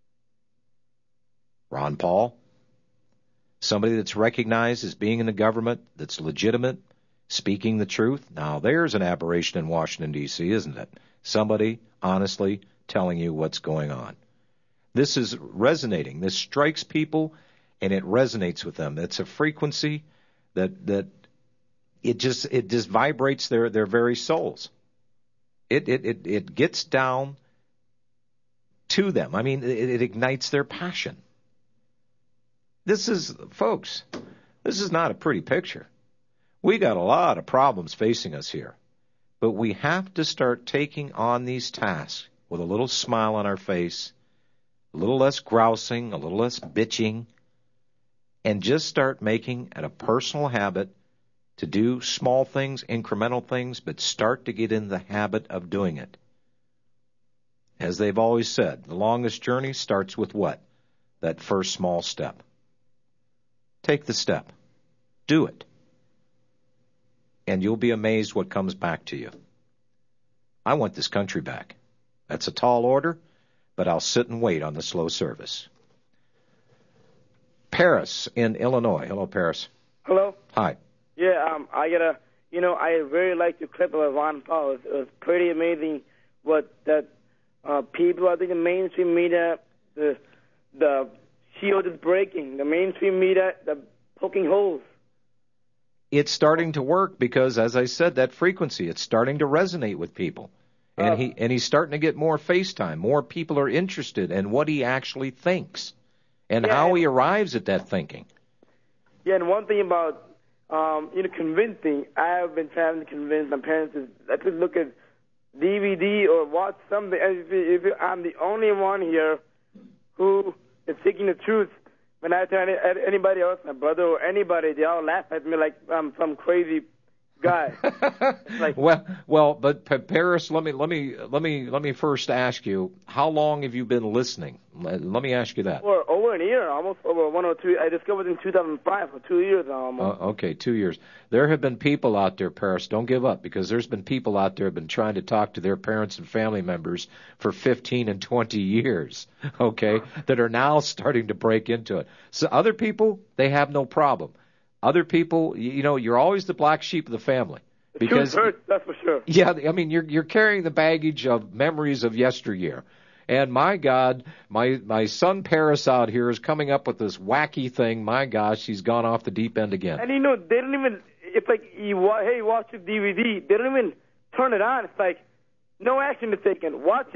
Ron Paul. Somebody that's recognized as being in the government, that's legitimate, speaking the truth. Now, there's an aberration in Washington, D C, isn't it? Somebody honestly telling you what's going on. This is resonating. This strikes people, and it resonates with them. It's a frequency that that it just it just vibrates their, their very souls. It it it, it gets down to them. I mean, it, it ignites their passion. This is, folks, this is not a pretty picture. We got a lot of problems facing us here, but we have to start taking on these tasks with a little smile on our face, a little less grousing, a little less bitching, and just start making it a personal habit to do small things, incremental things, but start to get in the habit of doing it. As they've always said, the longest journey starts with what? That first small step. Take the step. Do it. And you'll be amazed what comes back to you. I want this country back. That's a tall order, but I'll sit and wait on the slow service. Paris in Illinois. Hello, Paris. Hello. Hi. Yeah, um, I gotta, you know, I really like the clip of Ron Paul. It was, it was pretty amazing what that uh, people, I think the mainstream media, the the shield is breaking. The mainstream media, the poking holes. It's starting to work because, as I said, that frequency, it's starting to resonate with people. And Uh, he and he's starting to get more FaceTime. More people are interested in what he actually thinks and Yeah, how and- he arrives at that thinking. Yeah, and one thing about, um, you know, convincing, I have been trying to convince my parents is let's just look at D V D or watch something. If, if I'm the only one here who is seeking the truth, when I tell any- anybody else, my brother or anybody, they all laugh at me like I'm some crazy guy. Like, Well, well, but Pa- Paris, let me let me let me let me first ask you, how long have you been listening? Let, let me ask you that. for over a year, almost over one or two. I discovered in two thousand five, for two years now almost. Uh, okay, two years. There have been people out there, Paris, don't give up, because there's been people out there who have been trying to talk to their parents and family members for fifteen and twenty years, okay, that are now starting to break into it. So other people, they have no problem. Other people, you you know, you're always the black sheep of the family. Because, Truth hurts, that's for sure. yeah, I mean, you're you're carrying the baggage of memories of yesteryear. And my God, my my son Paris out here is coming up with this wacky thing. My gosh, he's gone off the deep end again. And you know, they don't even, it's like, you wa- hey, watch the D V D. They don't even turn it on. It's like, no action is taken. Watch it.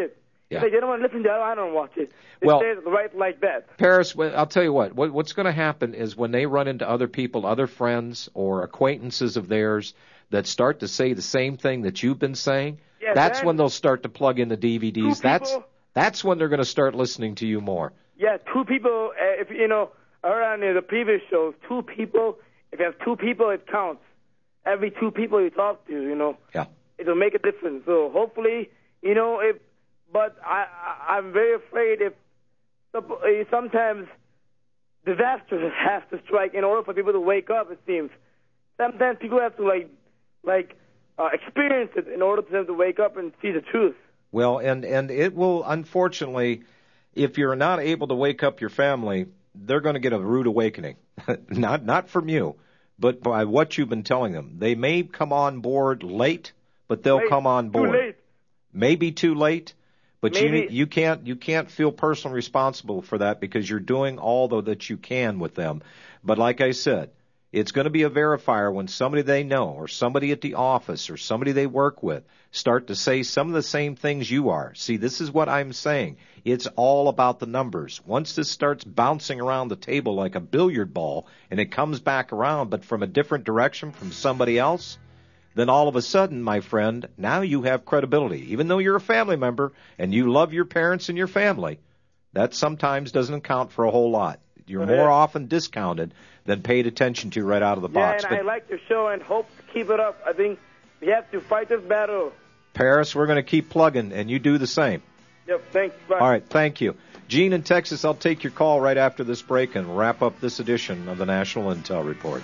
Yeah. If they don't want to listen to it, I don't watch it. It Well- says right like that. Paris, well, I'll tell you what, what what's going to happen is when they run into other people, other friends or acquaintances of theirs that start to say the same thing that you've been saying, Yeah, that's then- when they'll start to plug in the D V Ds. Two That's people- that's when they're going to start listening to you more. Yeah, two people, uh, if you know, around in the previous shows, two people, if you have two people, it counts. Every two people you talk to, you know. Yeah. It'll make a difference. So hopefully, you know, if, but I, I I'm very afraid if, sup- uh, sometimes disasters have to strike in order for people to wake up, it seems. Sometimes people have to, like, like, uh, experience it in order for them to wake up and see the truth. Well, and, and it will, unfortunately, if you're not able to wake up your family, they're going to get a rude awakening. not not from you, but by what you've been telling them. They may come on board late, but they'll Late. come on board. Too late. Maybe too late, but you Maybe- you can't you can't feel personally responsible for that because you're doing all the, that you can with them. But like I said, it's going to be a verifier when somebody they know or somebody at the office or somebody they work with start to say some of the same things you are. See, this is what I'm saying. It's all about the numbers. Once this starts bouncing around the table like a billiard ball and it comes back around but from a different direction from somebody else, then all of a sudden, my friend, now you have credibility. Even though you're a family member and you love your parents and your family, that sometimes doesn't count for a whole lot. You're Go ahead. more often discounted than paid attention to right out of the Yeah, box. and But I like your show and hope to keep it up. I think we have to fight this battle. Paris, we're going to keep plugging, and you do the same. Yep, thanks. Bye. All right, thank you. Gene in Texas, I'll take your call right after this break and wrap up this edition of the National Intel Report.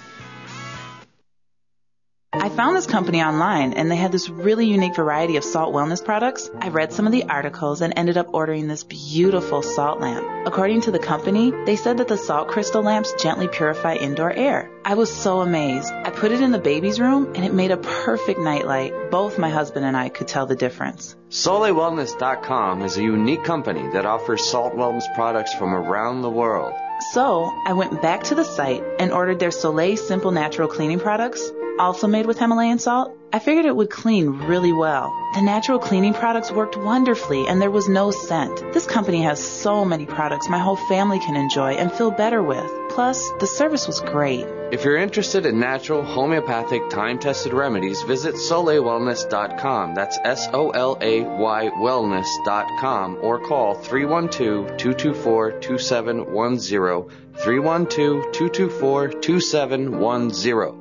I found this company online, and they had this really unique variety of salt wellness products. I read some of the articles and ended up ordering this beautiful salt lamp. According to the company, they said that the salt crystal lamps gently purify indoor air. I was so amazed. I put it in the baby's room, and it made a perfect nightlight. Both my husband and I could tell the difference. Soleil Wellness dot com is a unique company that offers salt wellness products from around the world. So, I went back to the site and ordered their Soleil Simple Natural Cleaning products, also made with Himalayan salt. I figured it would clean really well. The natural cleaning products worked wonderfully and there was no scent. This company has so many products my whole family can enjoy and feel better with. Plus, the service was great. If you're interested in natural, homeopathic, time-tested remedies, visit Soleil Wellness dot com. That's S O L A Y Wellness dot com or call three one two, two two four, two seven one zero, three one two, two two four, two seven one zero.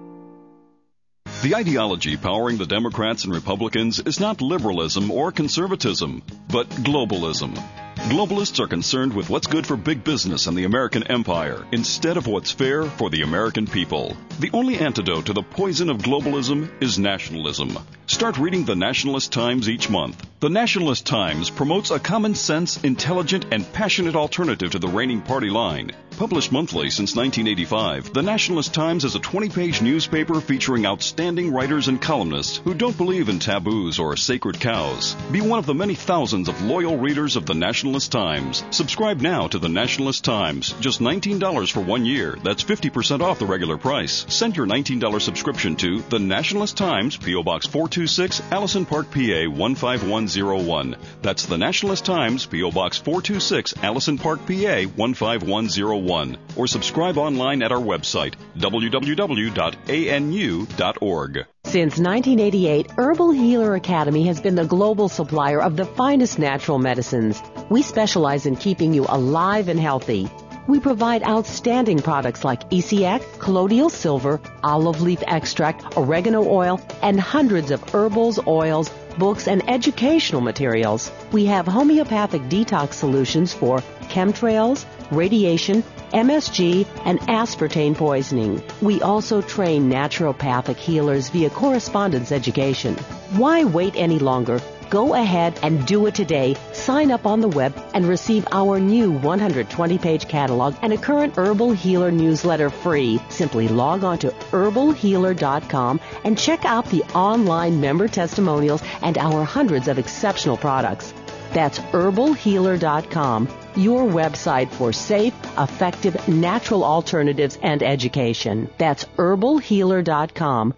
The ideology powering the Democrats and Republicans is not liberalism or conservatism, but globalism. Globalists are concerned with what's good for big business and the American empire instead of what's fair for the American people. The only antidote to the poison of globalism is nationalism. Start reading the Nationalist Times each month. The Nationalist Times promotes a common sense, intelligent, and passionate alternative to the reigning party line. Published monthly since nineteen eighty-five, the Nationalist Times is a twenty-page newspaper featuring outstanding writers and columnists who don't believe in taboos or sacred cows. Be one of the many thousands of loyal readers of the Nationalist Times. Subscribe now to the Nationalist Times. Just nineteen dollars for one year. That's fifty percent off the regular price. Send your nineteen dollars subscription to the Nationalist Times, P O. Box four two six, Allison Park, P A one five one zero one. That's the Nationalist Times, P O. Box four two six, Allison Park, P A one five one zero one. Or subscribe online at our website, w w w dot a n u dot org. Since nineteen eighty-eight, Herbal Healer Academy has been the global supplier of the finest natural medicines. We specialize in keeping you alive and healthy. We provide outstanding products like E C X, colloidal silver, olive leaf extract, oregano oil, and hundreds of herbals, oils, books, and educational materials. We have homeopathic detox solutions for chemtrails, radiation, M S G, and aspartame poisoning. We also train naturopathic healers via correspondence education. Why wait any longer? Go ahead and do it today. Sign up on the web and receive our new one hundred twenty page catalog and a current Herbal Healer newsletter free. Simply log on to herbal healer dot com and check out the online member testimonials and our hundreds of exceptional products. That's herbal healer dot com, your website for safe, effective, natural alternatives and education. That's herbal healer dot com.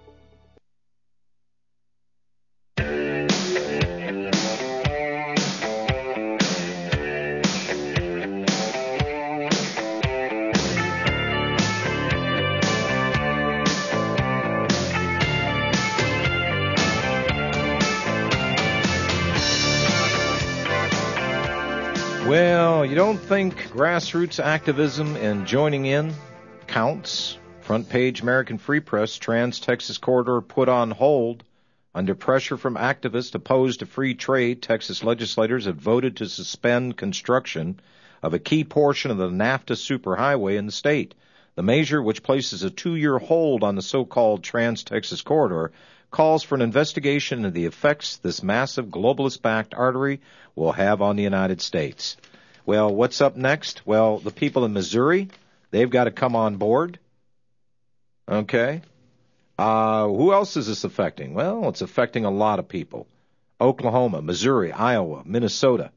you don't think grassroots activism and joining in counts? Front page American Free Press, Trans-Texas Corridor put on hold. Under pressure from activists opposed to free trade, Texas legislators have voted to suspend construction of a key portion of the NAFTA superhighway in the state. The measure, which places a two-year hold on the so-called Trans-Texas Corridor, calls for an investigation into the effects this massive globalist-backed artery will have on the United States. Well, what's up next? Well, the people in Missouri, they've got to come on board. Okay. Uh, who else is this affecting? Well, it's affecting a lot of people. Oklahoma, Missouri, Iowa, Minnesota.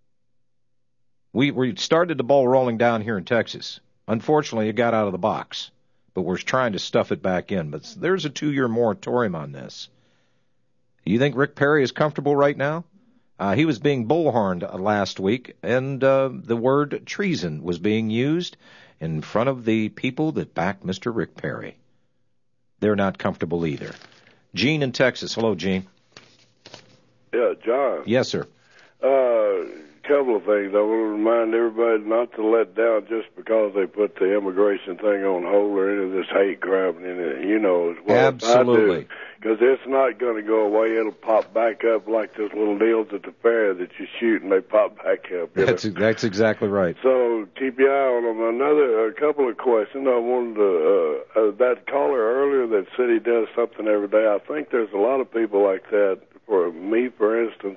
We, we started the ball rolling down here in Texas. Unfortunately, it got out of the box, but we're trying to stuff it back in. But there's a two-year moratorium on this. You think Rick Perry is comfortable right now? Uh, he was being bullhorned last week, and uh, the word treason was being used in front of the people that backed Mister Rick Perry. They're not comfortable either. Gene in Texas. Hello, Gene. Yeah, John. Yes, sir. Uh, couple of things. I want to remind everybody not to let down just because they put the immigration thing on hold or any of this hate crime in it. You know as well Absolutely. Because it's not going to go away. It'll pop back up like those little deals at the fair that you shoot and they pop back up. That's, that's exactly right. So keep your eye on them. Another, a couple of questions. I wanted to, uh, uh, that caller earlier that said he does something every day. I think there's a lot of people like that. For me, for instance,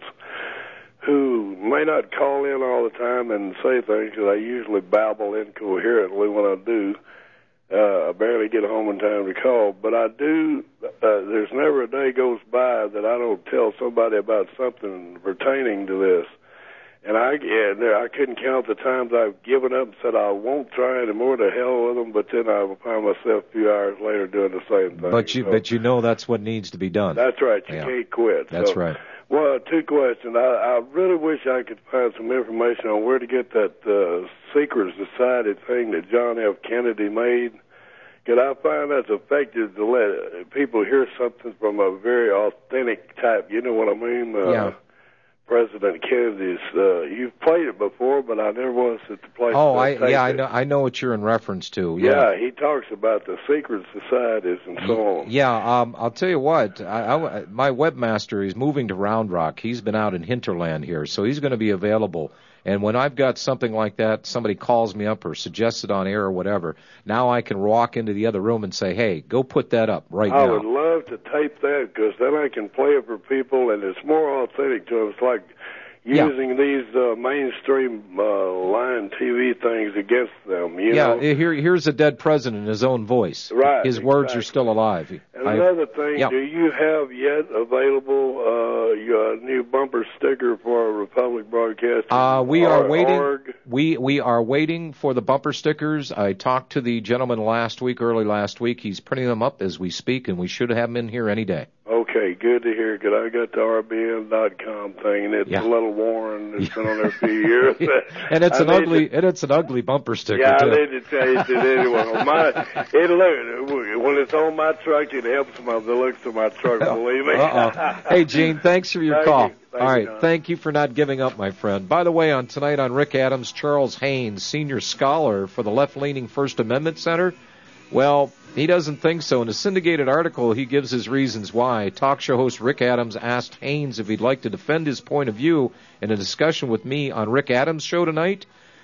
who may not call in all the time and say things, because I usually babble incoherently when I do. Uh, I barely get home in time to call, but I do, uh, there's never a day goes by that I don't tell somebody about something pertaining to this. And I, yeah, I couldn't count the times I've given up and said I won't try anymore, to hell with them, but then I find myself a few hours later doing the same thing. But you, so, but you know that's what needs to be done. That's right. You yeah. can't quit. That's so, right. Well, two questions. I, I really wish I could find some information on where to get that uh, Secret Society thing that John F. Kennedy made. Could I find that's effective to let people hear something from a very authentic type? You know what I mean? Uh, yeah. President Kennedy's. Uh, you've played it before, but I never was at the place. Oh, I yeah, I know. I know what you're in reference to. Yeah. yeah, he talks about the secret societies and so on. Yeah, um, I'll tell you what. I, I, my webmaster is moving to Round Rock. He's been out in Hinterland here, so he's going to be available. And when I've got something like that, somebody calls me up or suggests it on air or whatever, now I can walk into the other room and say, hey, go put that up right I now. I would love to tape that, because then I can play it for people, and it's more authentic to them. It's like using yeah. these uh, mainstream uh, line T V things against them. You yeah, know? here, here's a dead president in his own voice. Right. His exactly. words are still alive. And I, another thing, yeah. do you have yet available uh, your new bumper sticker for Republic Broadcasting? Uh, we are or, waiting. Org? We we are waiting for the bumper stickers. I talked to the gentleman last week, early last week. He's printing them up as we speak, and we should have them in here any day. Okay, good to hear, because I got the R B N dot com thing, and it's yeah. a little worn. It's been on there a few years. and it's I an ugly to, and it's an ugly bumper sticker, yeah, too. I need to change it anyway. My, it look, when it's on my truck, it helps my, the looks of my truck, believe me. Uh-oh. Hey, Gene, thanks for your Thank call. You. Thank All right, you, thank you for not giving up, my friend. By the way, on tonight on Rick Adams, Charles Haynes, senior scholar for the left-leaning First Amendment Center, well, he doesn't think so. In a syndicated article, he gives his reasons why. Talk show host Rick Adams asked Haynes if he'd like to defend his point of view in a discussion with me on Rick Adams' show tonight.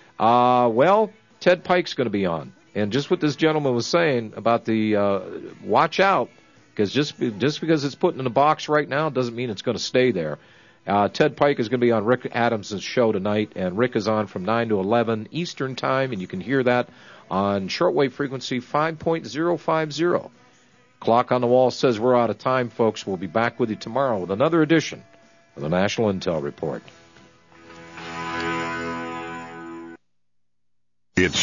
Uh, well, Ted Pike's going to be on. And just what this gentleman was saying about the uh, watch out, because just, just because it's put in a box right now doesn't mean it's going to stay there. Uh, Ted Pike is going to be on Rick Adams' show tonight, and Rick is on from nine to eleven Eastern Time, and you can hear that on shortwave frequency five point oh five oh. Clock on the wall says we're out of time, folks. We'll be back with you tomorrow with another edition of the National Intel Report. It's